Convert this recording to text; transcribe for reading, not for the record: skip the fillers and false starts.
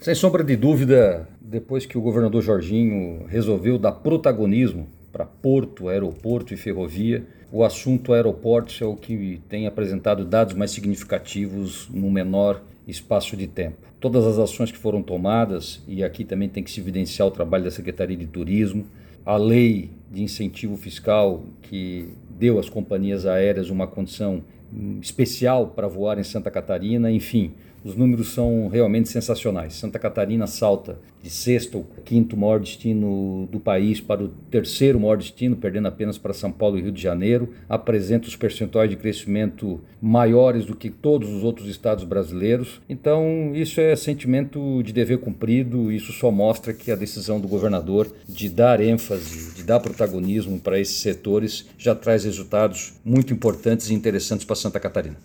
Sem sombra de dúvida, depois que o governador Jorginho resolveu dar protagonismo para porto, aeroporto e ferrovia, o assunto aeroportos é o que tem apresentado dados mais significativos no menor espaço de tempo. Todas as ações que foram tomadas, e aqui também tem que se evidenciar o trabalho da Secretaria de Turismo, a lei de incentivo fiscal que deu às companhias aéreas uma condição especial para voar em Santa Catarina, enfim, os números são realmente sensacionais. Santa Catarina salta de sexto ou quinto maior destino do país para o terceiro maior destino, perdendo apenas para São Paulo e Rio de Janeiro. Apresenta os percentuais de crescimento maiores do que todos os outros estados brasileiros. Então, isso é sentimento de dever cumprido. Isso só mostra que a decisão do governador de dar ênfase, de dar protagonismo para esses setores já traz resultados muito importantes e interessantes para Santa Catarina.